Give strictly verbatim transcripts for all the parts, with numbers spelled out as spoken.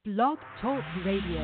Blog Talk Radio.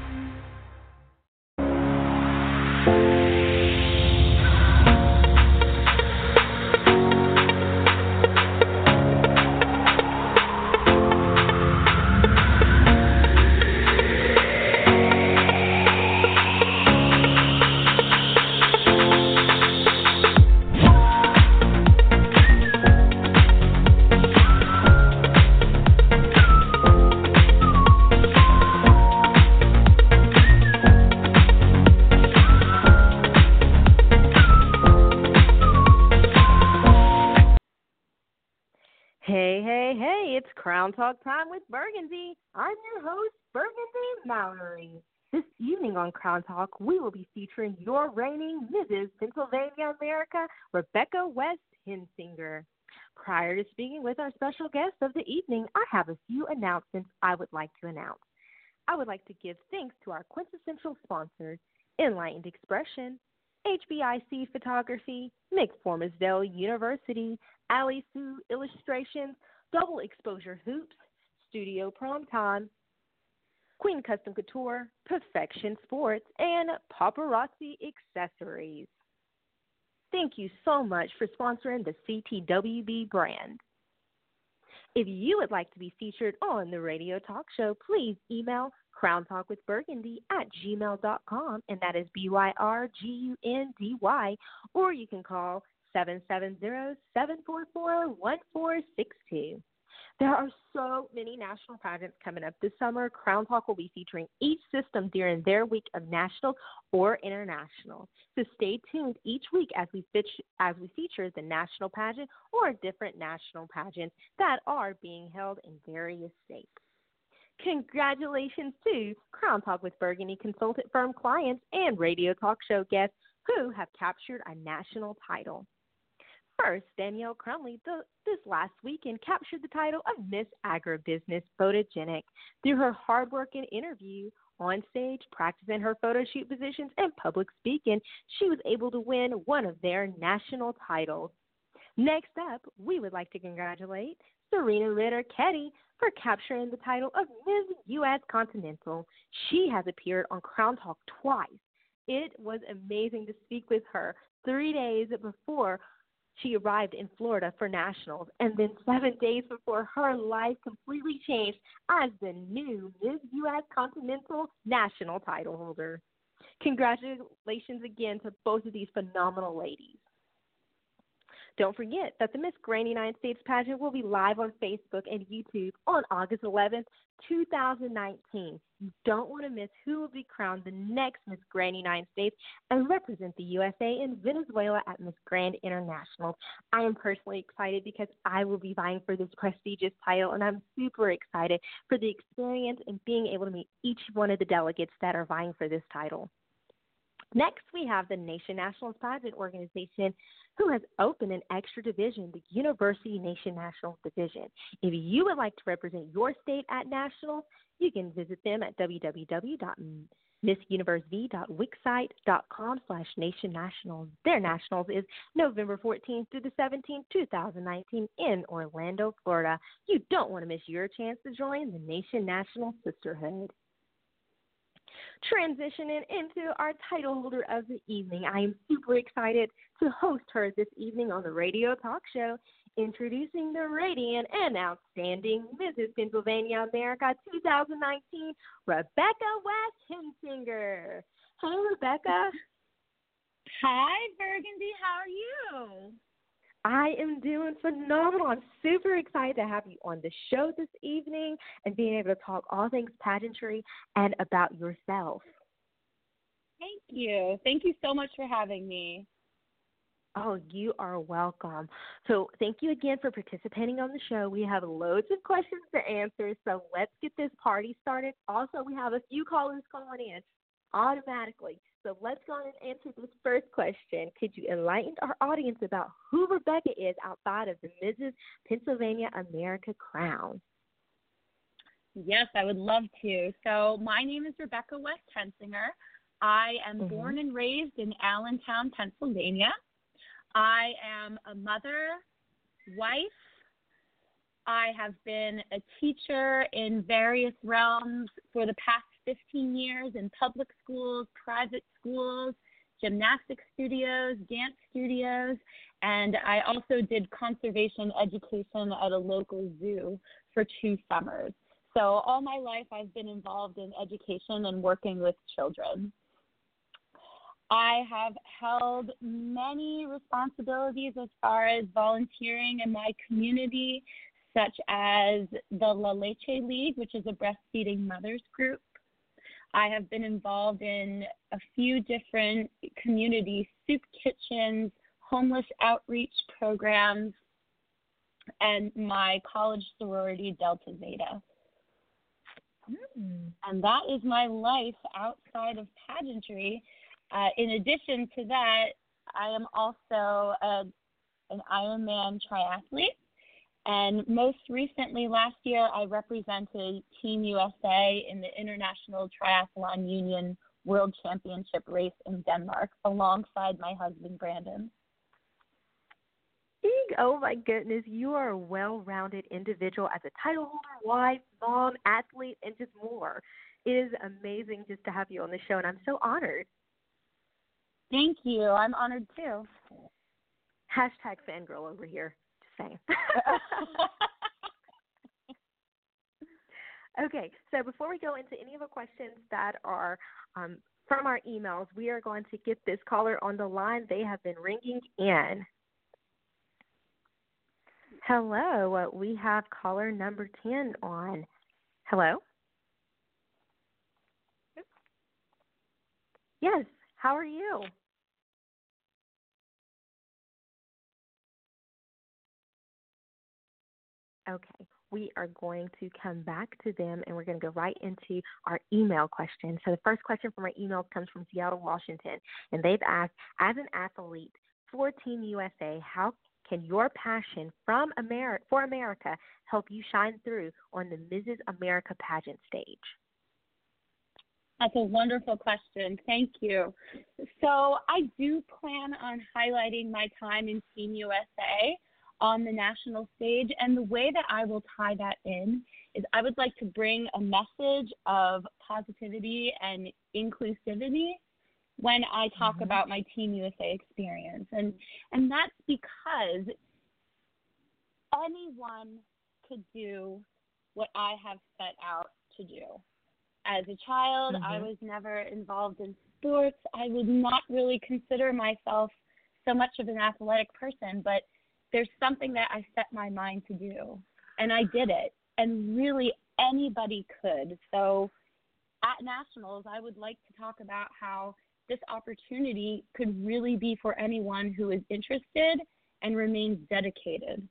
Crown Talk Time with Burgundy. I'm your host, Burgundy Mallory. This evening on Crown Talk, we will be featuring your reigning Missus Pennsylvania America, Rebecca West Hensinger. Prior to speaking with our special guest of the evening, I have a few announcements I would like to announce. I would like to give thanks to our quintessential sponsors, Enlightened Expression, H B I C Photography, McFormisdale University, Ali Sue Illustrations, Double Exposure Hoops, Studio Prom Time, Queen Custom Couture, Perfection Sports, and Paparazzi Accessories. Thank you so much for sponsoring the C T W B brand. If you would like to be featured on the radio talk show, please email crowntalkwithburgundy at gmail dot com, and that is B Y R G U N D Y, or you can call seven seven zero, seven four four, one four six two. There are so many national pageants coming up this summer. Crown Talk will be featuring each system during their week of national or international. So stay tuned each week as we, fit, as we feature the national pageant or different national pageants that are being held in various states. Congratulations to Crown Talk with Burgundy consultant firm clients and radio talk show guests who have captured a national title. First, Danielle Crumley the, this last weekend captured the title of Miss Agribusiness Photogenic. Through her hard work and interview, on stage, practicing her photo shoot positions, and public speaking, she was able to win one of their national titles. Next up, we would like to congratulate Serena Ritter-Ketty for capturing the title of Miss U S Continental. She has appeared on Crown Talk twice. It was amazing to speak with her three days before she arrived in Florida for nationals, and then seven days before her life completely changed as the new Miss U S Continental national title holder. Congratulations again to both of these phenomenal ladies. Don't forget that the Miss Grand United States pageant will be live on Facebook and YouTube on August eleventh, twenty nineteen. You don't want to miss who will be crowned the next Miss Grand United States and represent the U S A and Venezuela at Miss Grand International. I am personally excited because I will be vying for this prestigious title, and I'm super excited for the experience and being able to meet each one of the delegates that are vying for this title. Next, we have the Nation Nationals Pageant Organization, who has opened an extra division, the University Nation Nationals Division. If you would like to represent your state at nationals, you can visit them at w w w dot miss universe v dot wixsite dot com slash nation nationals. Their nationals is November fourteenth through the seventeenth, twenty nineteen in Orlando, Florida. You don't want to miss your chance to join the Nation National Sisterhood. Transitioning into our title holder of the evening, I am super excited to host her this evening on the radio talk show, introducing the radiant and outstanding Missus Pennsylvania America twenty nineteen, Rebecca West Hensinger. Hey, Rebecca. Hi, Burgundy. How are you? I am doing phenomenal. I'm super excited to have you on the show this evening and being able to talk all things pageantry and about yourself. Thank you. Thank you so much for having me. Oh, you are welcome. So thank you again for participating on the show. We have loads of questions to answer, so let's get this party started. Also, we have a few callers calling in automatically. So let's go and answer this first question. Could you enlighten our audience about who Rebecca is outside of the Missus Pennsylvania America crown? Yes, I would love to. So my name is Rebecca West Hensinger. I am mm-hmm. born and raised in Allentown, Pennsylvania. I am a mother, wife, I have been a teacher in various realms for the past fifteen years in public schools, private schools, gymnastics studios, dance studios, and I also did conservation education at a local zoo for two summers. So all my life I've been involved in education and working with children. I have held many responsibilities as far as volunteering in my community, such as the La Leche League, which is a breastfeeding mothers group. I have been involved in a few different community soup kitchens, homeless outreach programs, and my college sorority, Delta Zeta. Mm. And that is my life outside of pageantry. Uh, in addition to that, I am also a, an Ironman triathlete. And most recently, last year, I represented Team U S A in the International Triathlon Union World Championship race in Denmark alongside my husband, Brandon. Oh, my goodness. You are a well-rounded individual as a title holder, wife, mom, athlete, and just more. It is amazing just to have you on the show, and I'm so honored. Thank you. I'm honored, too. Hashtag fangirl over here. Just saying. Okay, so before we go into any of the questions that are um, from our emails, we are going to get this caller on the line. They have been ringing in. Hello, uh, we have caller number ten on. Hello? Yes, how are you? Okay, we are going to come back to them, and we're going to go right into our email question. So the first question from our email comes from Seattle, Washington, and they've asked, as an athlete for Team U S A, how can your passion from Ameri- for America help you shine through on the Missus America pageant stage? That's a wonderful question. Thank you. So I do plan on highlighting my time in Team U S A on the national stage, and the way that I will tie that in is I would like to bring a message of positivity and inclusivity when I talk mm-hmm. about my Team U S A experience. And and that's because anyone could do what I have set out to do. As a child, mm-hmm. I was never involved in sports. I would not really consider myself so much of an athletic person, but there's something that I set my mind to do, and I did it. And really anybody could. So at nationals, I would like to talk about how this opportunity could really be for anyone who is interested and remains dedicated.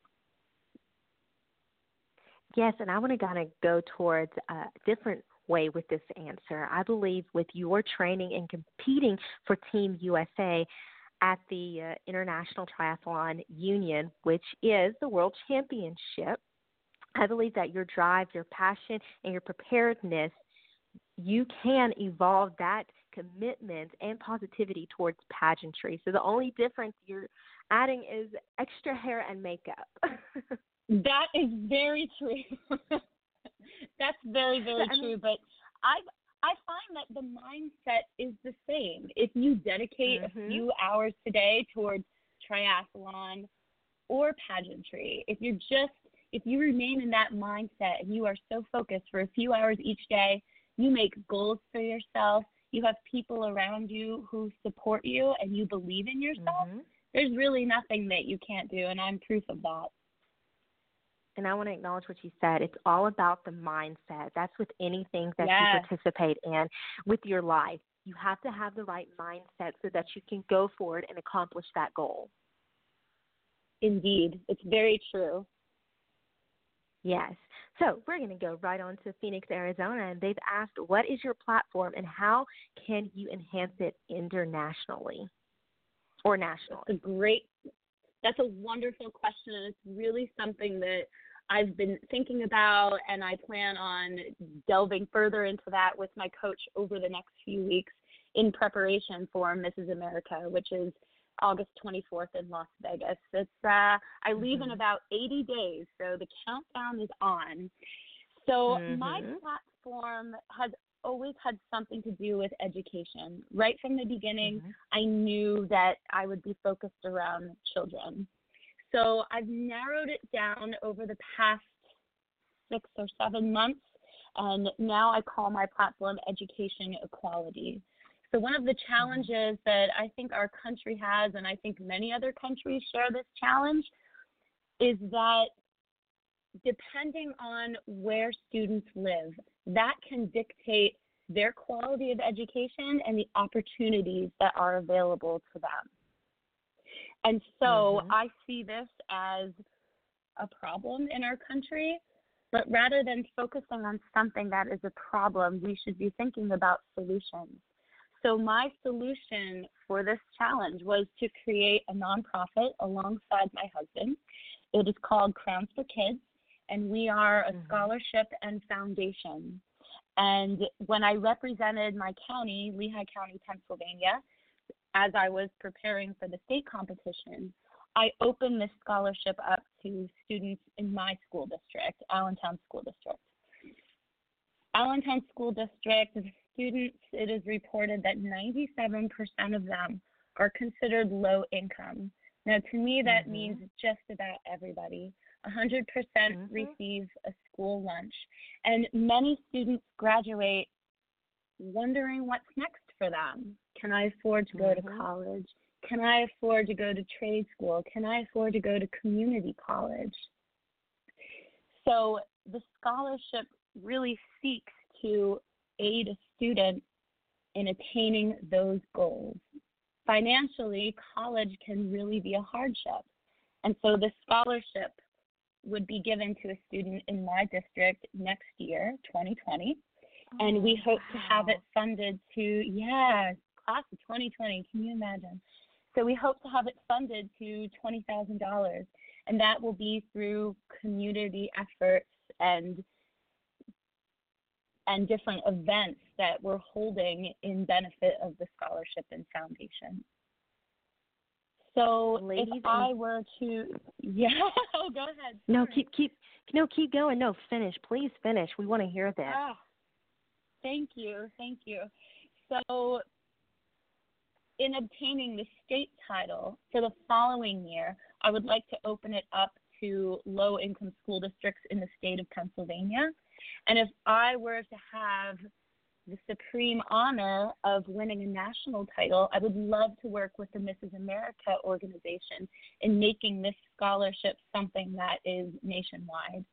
Yes, and I want to kind of go towards a different way with this answer. I believe with your training and competing for Team U S A at the uh, International Triathlon Union, which is the World Championship, I believe that your drive, your passion, and your preparedness, you can evolve that commitment and positivity towards pageantry. So the only difference you're adding is extra hair and makeup. That is very true. That's very, very so, true. But I I find that the mindset is the same. If you dedicate mm-hmm. a few hours today towards triathlon or pageantry, if you're just if you remain in that mindset and you are so focused for a few hours each day, you make goals for yourself, you have people around you who support you and you believe in yourself, mm-hmm. there's really nothing that you can't do, and I'm proof of that. And I want to acknowledge what you said. It's all about the mindset. That's with anything that yes. you participate in with your life. You have to have the right mindset so that you can go forward and accomplish that goal. Indeed. It's very true. Yes. So we're going to go right on to Phoenix, Arizona, and they've asked, what is your platform and how can you enhance it internationally or nationally? That's a great That's a wonderful question, and it's really something that I've been thinking about, and I plan on delving further into that with my coach over the next few weeks in preparation for Missus America, which is August twenty-fourth in Las Vegas. It's uh, I leave Mm-hmm. in about eighty days, so the countdown is on. So Mm-hmm. my platform has always had something to do with education. Right from the beginning, Mm-hmm. I knew that I would be focused around children. So I've narrowed it down over the past six or seven months, and now I call my platform Education Equality. So one of the challenges that I think our country has, and I think many other countries share this challenge, is that depending on where students live, that can dictate their quality of education and the opportunities that are available to them. And so Mm-hmm. I see this as a problem in our country, but rather than focusing on something that is a problem, we should be thinking about solutions. So my solution for this challenge was to create a nonprofit alongside my husband. It is called Crowns for Kids, and we are a Mm-hmm. scholarship and foundation. And when I represented my county, Lehigh County, Pennsylvania, as I was preparing for the state competition, I opened this scholarship up to students in my school district, Allentown School District. Allentown School District, the students, it is reported that ninety-seven percent of them are considered low income. Now, to me, that Mm-hmm. means just about everybody. one hundred percent Mm-hmm. receive a school lunch. And many students graduate wondering what's next for them. Can I afford to go to Mm-hmm. college? Can I afford to go to trade school? Can I afford to go to community college? So the scholarship really seeks to aid a student in attaining those goals. Financially, college can really be a hardship. And so the scholarship would be given to a student in my district next year, twenty twenty. And we hope wow. to have it funded to, yeah, class of twenty twenty, can you imagine? So we hope to have it funded to twenty thousand dollars, and that will be through community efforts and and different events that we're holding in benefit of the scholarship and foundation. So Ladies if I were to, yeah, oh, go ahead. No, Sorry. keep keep no keep going. No, finish. Please finish. We want to hear this. Ah, thank you, thank you. So in obtaining the state title for the following year, I would like to open it up to low-income school districts in the state of Pennsylvania. And if I were to have the supreme honor of winning a national title, I would love to work with the Missus America organization in making this scholarship something that is nationwide.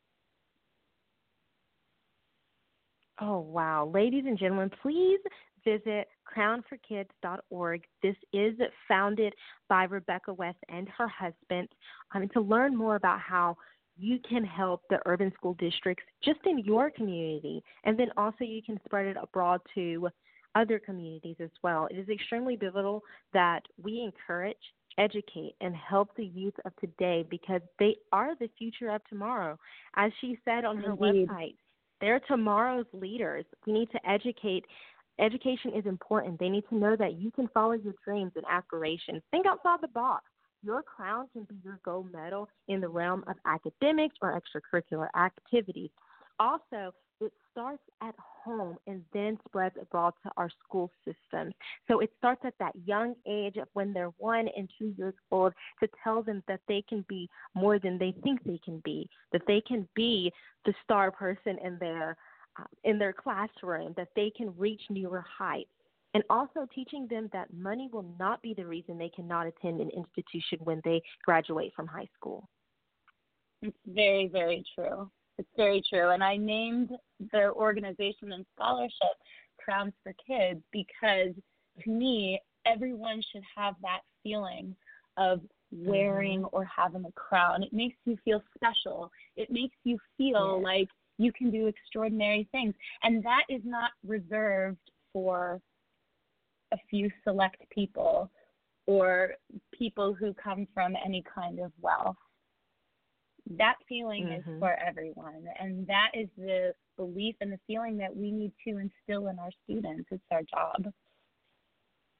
Oh, wow. Ladies and gentlemen, please visit crown for kids dot org. This is founded by Rebecca West and her husband um, to learn more about how you can help the urban school districts just in your community, and then also you can spread it abroad to other communities as well. It is extremely pivotal that we encourage, educate, and help the youth of today because they are the future of tomorrow. As she said on her Indeed. website, they're tomorrow's leaders. We need to educate. Education is important. They need to know that you can follow your dreams and aspirations. Think outside the box. Your crown can be your gold medal in the realm of academics or extracurricular activities. Also, it starts at home and then spreads abroad to our school systems. So it starts at that young age of when they're one and two years old to tell them that they can be more than they think they can be, that they can be the star person in their uh, in their classroom, that they can reach newer heights. And also teaching them that money will not be the reason they cannot attend an institution when they graduate from high school. It's very, very true. It's very true. And I named the organization and scholarship Crowns for Kids because, to me, everyone should have that feeling of wearing mm-hmm. or having a crown. It makes you feel special. It makes you feel yes. like you can do extraordinary things. And that is not reserved for a few select people or people who come from any kind of wealth. That feeling mm-hmm. is for everyone, and that is the belief and the feeling that we need to instill in our students. It's our job.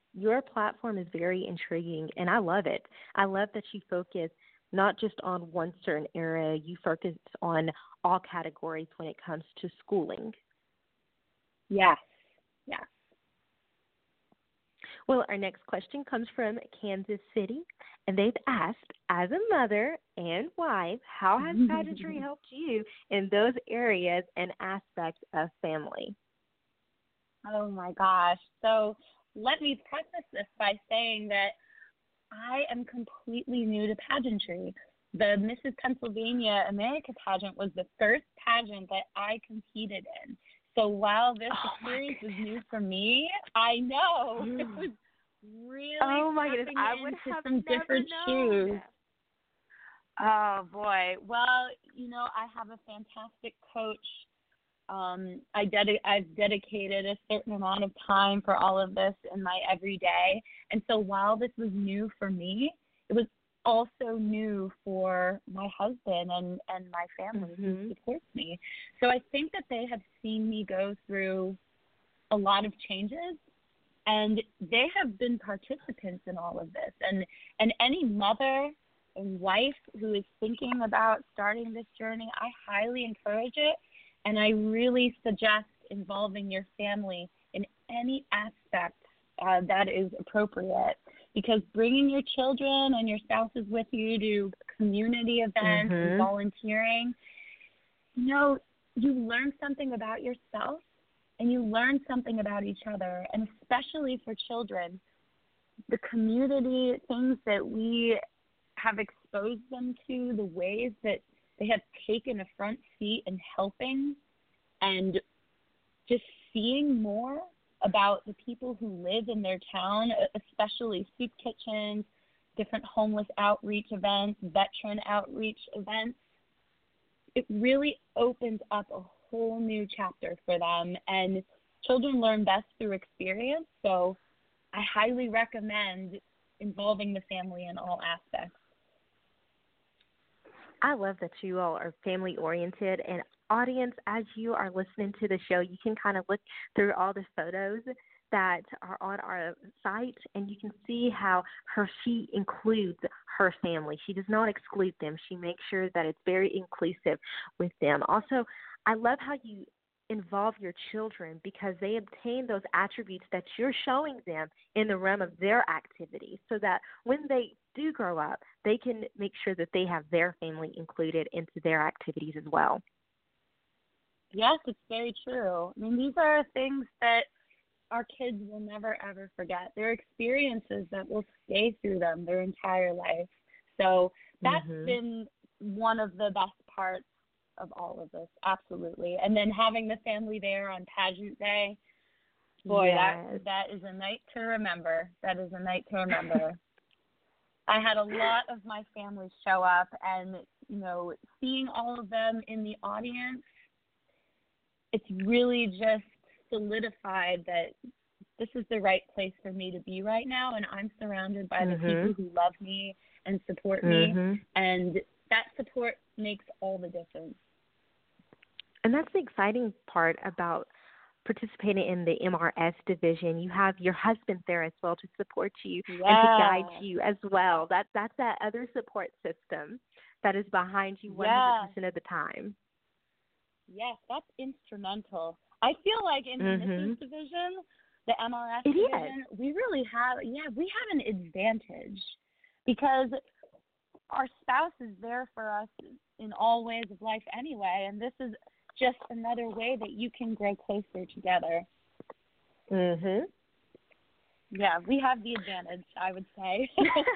Your platform is very intriguing, and I love it. I love that you focus not just on one certain area, you focus on all categories when it comes to schooling. Yes, yes. Well, our next question comes from Kansas City, and they've asked, as a mother and wife, how has pageantry helped you in those areas and aspects of family? Oh, my gosh. So let me preface this by saying that I am completely new to pageantry. The Missus Pennsylvania America pageant was the first pageant that I competed in. So while this oh experience was new for me, I know it was really oh my goodness, stepping I would into have some never different known. shoes. Oh boy. Well, you know, I have a fantastic coach. Um, I dedi- I've dedicated a certain amount of time for all of this in my everyday. And so while this was new for me, it was also new for my husband and, and my family mm-hmm. who supports me. So I think that they have seen me go through a lot of changes, and they have been participants in all of this. And, and any mother and wife who is thinking about starting this journey, I highly encourage it. And I really suggest involving your family in any aspect uh, that is appropriate, because bringing your children and your spouses with you to community events mm-hmm. and volunteering, you know, you learn something about yourself and you learn something about each other. And especially for children, the community, things that we have exposed them to, the ways that they have taken a front seat in helping, and just seeing more about the people who live in their town, especially soup kitchens, different homeless outreach events, veteran outreach events. It really opens up a whole new chapter for them, and children learn best through experience. So I highly recommend involving the family in all aspects. I love that you all are family oriented, and audience, as you are listening to the show, you can kind of look through all the photos that are on our site, and you can see how her she includes her family. She does not exclude them. She makes sure that it's very inclusive with them. Also, I love how you involve your children, because they obtain those attributes that you're showing them in the realm of their activities, so that when they do grow up, they can make sure that they have their family included into their activities as well. Yes, it's very true. I mean, these are things that our kids will never, ever forget. They're experiences that will stay through them their entire life. So that's mm-hmm. been one of the best parts of all of this, absolutely. And then having the family there on pageant day, boy, yes. that that is a night to remember. That is a night to remember. I had a lot of my family show up, and, you know, seeing all of them in the audience, it's really just solidified that this is the right place for me to be right now, and I'm surrounded by mm-hmm. the people who love me and support mm-hmm. me, and that support makes all the difference. And that's the exciting part about participating in the M R S division. You have your husband there as well to support you yeah. and to guide you as well. That that's that other support system that is behind you one hundred percent yeah. of the time. Yes, that's instrumental. I feel like in the mm-hmm. Missus division, the M R S it division, is. we really have, yeah, we have an advantage, because our spouse is there for us in all ways of life anyway, and this is just another way that you can grow closer together. Mhm. Yeah, we have the advantage, I would say.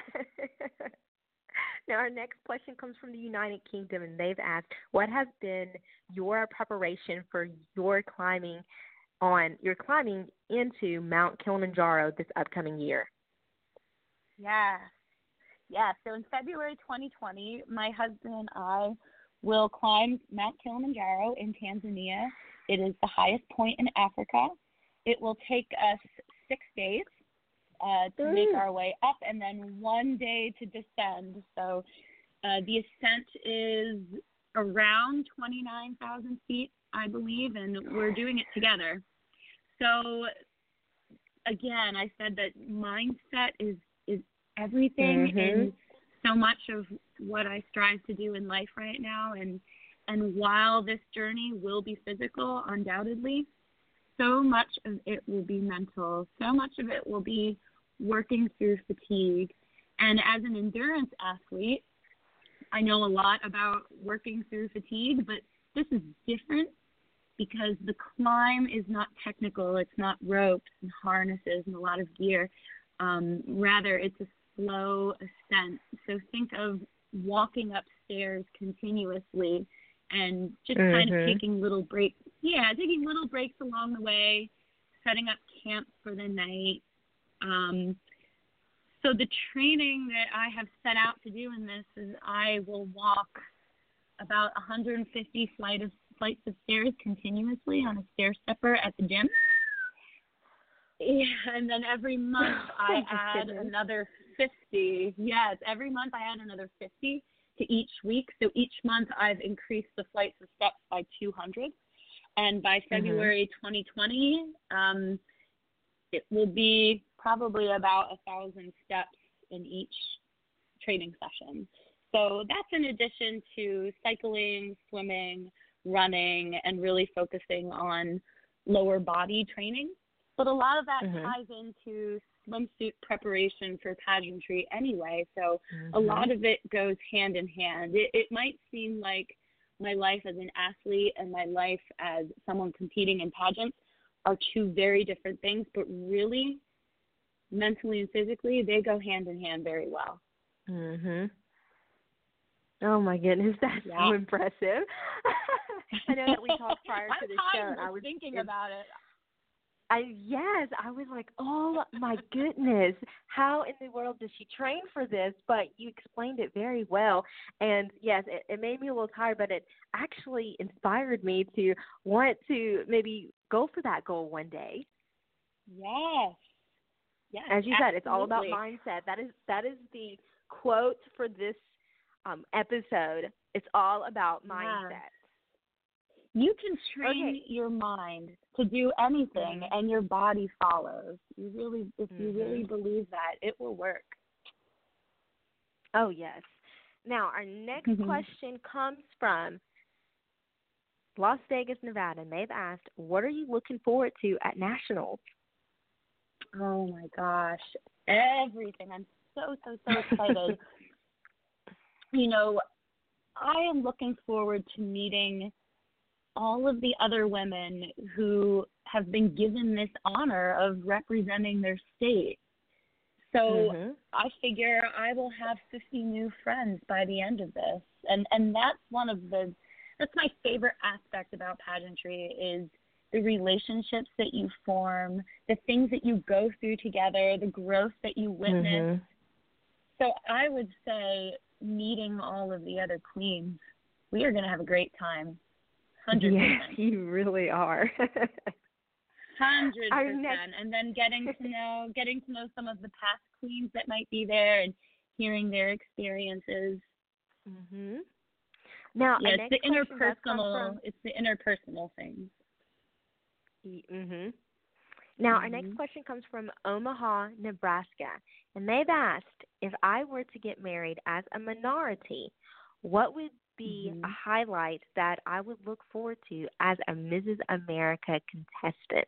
Now, our next question comes from the United Kingdom, and they've asked, what has been your preparation for your climbing on your climbing into Mount Kilimanjaro this upcoming year? Yeah. Yeah, so in February twenty twenty, my husband and I will climb Mount Kilimanjaro in Tanzania. It is the highest point in Africa. It will take us six days uh, to mm. make our way up, and then one day to descend. So uh, the ascent is around twenty-nine thousand feet, I believe, and we're doing it together. So again, I said that mindset is, is everything Mhm. and so much of what I strive to do in life right now. And, and while this journey will be physical, undoubtedly, so much of it will be mental. So much of it will be working through fatigue. And as an endurance athlete, I know a lot about working through fatigue, but this is different because the climb is not technical. It's not ropes and harnesses and a lot of gear. Um, rather, it's a slow ascent. So think of walking upstairs continuously and just mm-hmm. kind of taking little breaks. Yeah, taking little breaks along the way, setting up camp for the night. Um, so the training that I have set out to do in this is I will walk about one hundred fifty flight of, flights of stairs continuously on a stair stepper at the gym. Yeah, and then every month I add another fifty. Yes, every month I add another fifty to each week. So each month I've increased the flights of steps by two hundred. And by February mm-hmm. twenty twenty, um, it will be probably about a thousand steps in each training session. So that's in addition to cycling, swimming, running, and really focusing on lower body training. But a lot of that mm-hmm. ties into swimsuit preparation for pageantry anyway. So mm-hmm. a lot of it goes hand in hand. It, it might seem like my life as an athlete and my life as someone competing in pageants are two very different things, but really, mentally and physically, they go hand in hand very well. Mhm. Oh my goodness, that's yeah. so impressive. I know that we talked prior to the show. And I was thinking about it. I yes, I was like, oh my goodness, how in the world does she train for this? But you explained it very well, and yes, it, it made me a little tired, but it actually inspired me to want to maybe go for that goal one day. Yes, yes. As you absolutely. said, it's all about mindset. That is that is the quote for this um, episode. It's all about mindset. Yeah. You can train okay. your mind to do anything, mm-hmm. and your body follows. You really, if mm-hmm. you really believe that, it will work. Oh yes. Now our next mm-hmm. question comes from Las Vegas, Nevada, and they've asked, "What are you looking forward to at Nationals?" Oh my gosh, everything! I'm so so so excited. You know, I am looking forward to meeting all of the other women who have been given this honor of representing their state. So mm-hmm. I figure I will have fifty new friends by the end of this. And and that's one of the, that's my favorite aspect about pageantry is the relationships that you form, the things that you go through together, the growth that you witness. Mm-hmm. So I would say meeting all of the other queens, we are going to have a great time. one hundred percent. Yes, you really are. one hundred percent. Next... And then getting to know getting to know some of the past queens that might be there and hearing their experiences. Mhm. Now, yeah, it's the interpersonal from... it's the interpersonal things. Mhm. Now, mm-hmm. our next question comes from Omaha, Nebraska, and they've asked, if I were to get married as a minority, what would be mm-hmm. a highlight that I would look forward to as a Missus America contestant?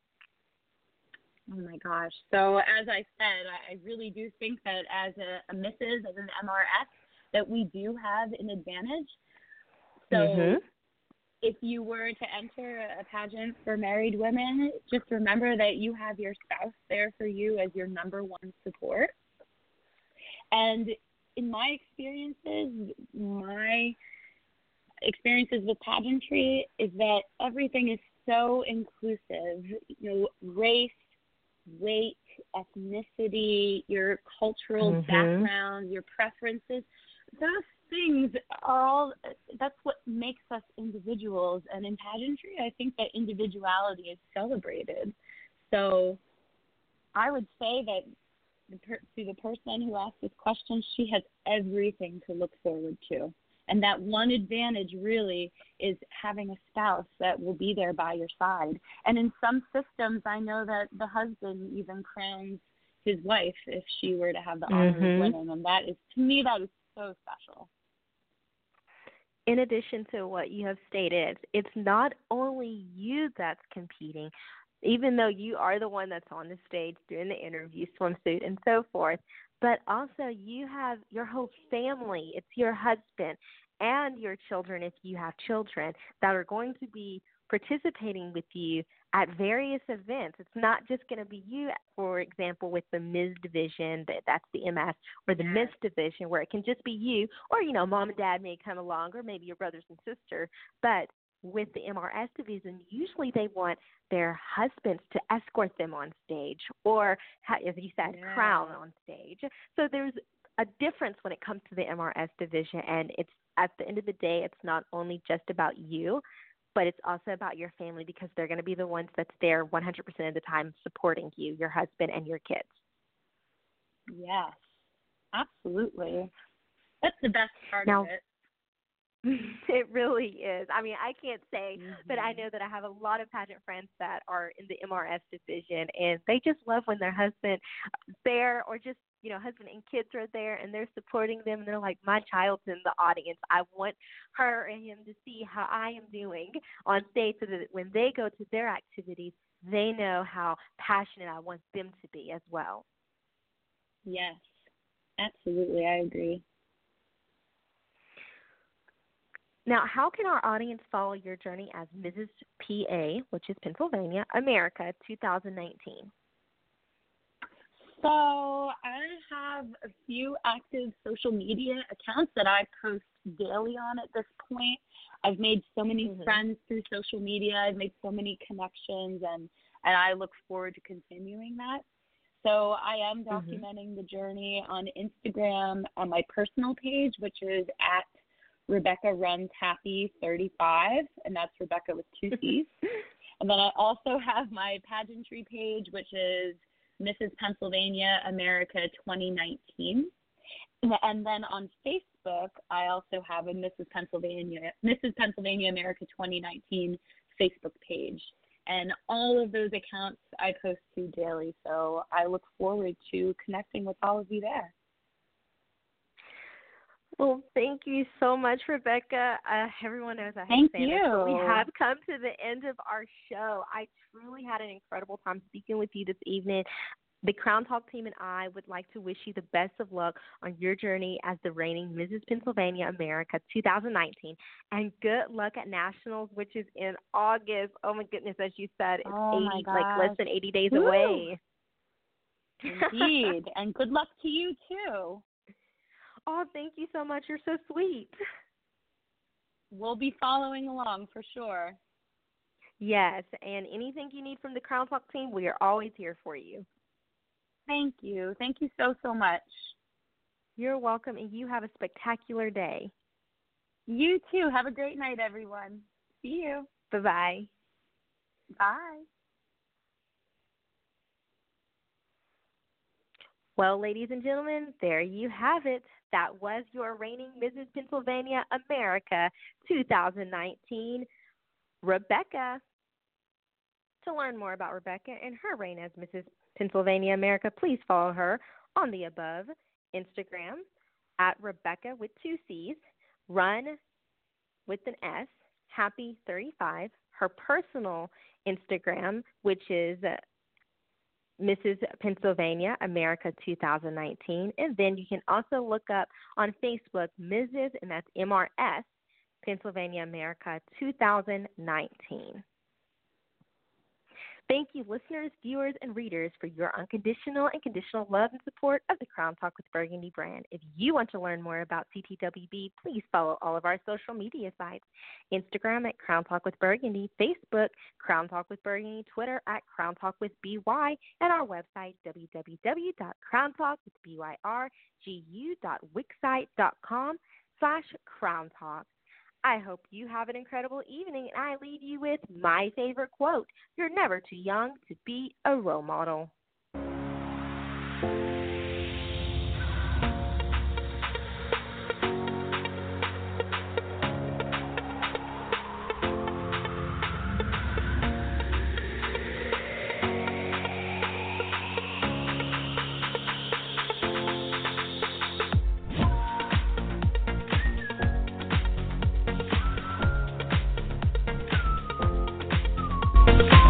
Oh my gosh. So as I said, I really do think that as a, a Missus, as an M R S, that we do have an advantage. So mm-hmm. if you were to enter a pageant for married women, just remember that you have your spouse there for you as your number one support. And in my experiences, my experiences with pageantry is that everything is so inclusive. You know, race, weight, ethnicity, your cultural mm-hmm. background, your preferences, those things are all, that's what makes us individuals. And in pageantry, I think that individuality is celebrated. So I would say that the per- to the person who asked this question, she has everything to look forward to. And that one advantage really is having a spouse that will be there by your side. And in some systems, I know that the husband even crowns his wife if she were to have the honor Mm-hmm. of winning. And that is, to me, that is so special. In addition to what you have stated, it's not only you that's competing, even though you are the one that's on the stage doing the interview, swimsuit, and so forth, but also you have your whole family. It's your husband and your children, if you have children, that are going to be participating with you at various events. It's not just going to be you, for example, with the Miz Division, that that's the M S, or the Miss Division, where it can just be you, or, you know, mom and dad may come along, or maybe your brothers and sister. But with the M R S Division, usually they want their husbands to escort them on stage, or, as you said, yeah. crown on stage. So there's a difference when it comes to the M R S Division, and it's at the end of the day, it's not only just about you, but it's also about your family, because they're going to be the ones that's there one hundred percent of the time supporting you, your husband, and your kids. Yes, absolutely. That's the best part now, of it. It really is. I mean, I can't say, mm-hmm. but I know that I have a lot of pageant friends that are in the M R S Division, and they just love when their husband is there, or just, you know, husband and kids are there, and they're supporting them, and they're like, my child's in the audience. I want her and him to see how I am doing on stage, so that when they go to their activities, they know how passionate I want them to be as well. Yes, absolutely. I agree. Now, how can our audience follow your journey as Missus P A, which is Pennsylvania, America, two thousand nineteen? So I have a few active social media accounts that I post daily on at this point. I've made so many mm-hmm. friends through social media. I've made so many connections, and, and I look forward to continuing that. So I am documenting mm-hmm. the journey on Instagram on my personal page, which is at Rebecca Runs Happy thirty-five, and that's Rebecca with two C's. And then I also have my pageantry page, which is Missus Pennsylvania America twenty nineteen. And then on Facebook, I also have a Missus Pennsylvania Missus Pennsylvania America twenty nineteen Facebook page. And all of those accounts I post to daily, so I look forward to connecting with all of you there. Well, thank you so much, Rebecca. Uh, everyone knows I have thank Sanders, you. but we have come to the end of our show. I truly had an incredible time speaking with you this evening. The Crown Talk team and I would like to wish you the best of luck on your journey as the reigning Missus Pennsylvania America two thousand nineteen, and good luck at Nationals, which is in August. Oh my goodness, as you said, it's oh eighty, like less than eighty days Woo. away. Indeed, and good luck to you too. Oh, thank you so much. You're so sweet. We'll be following along for sure. Yes, and anything you need from the Crown Talk team, we are always here for you. Thank you. Thank you so, so much. You're welcome, and you have a spectacular day. You too. Have a great night, everyone. See you. Bye-bye. Bye. Well, ladies and gentlemen, there you have it. That was your reigning Missus Pennsylvania America two thousand nineteen, Rebecca. To learn more about Rebecca and her reign as Missus Pennsylvania America, please follow her on the above Instagram at Rebecca with two C's, Run with an S, Happy thirty-five, her personal Instagram, which is Missus Pennsylvania America two thousand nineteen, and then you can also look up on Facebook Missus and that's M R S Pennsylvania America two thousand nineteen. Thank you, listeners, viewers, and readers, for your unconditional and conditional love and support of the Crown Talk with Burgundy brand. If you want to learn more about C T W B, please follow all of our social media sites. Instagram at Crown Talk with Burgundy, Facebook, Crown Talk with Burgundy, Twitter at Crown Talk with B Y, and our website, w w w dot crown talk with b y r g u dot wixsite dot com slash Crown Talk. I hope you have an incredible evening, and I leave you with my favorite quote: you're never too young to be a role model. Bye.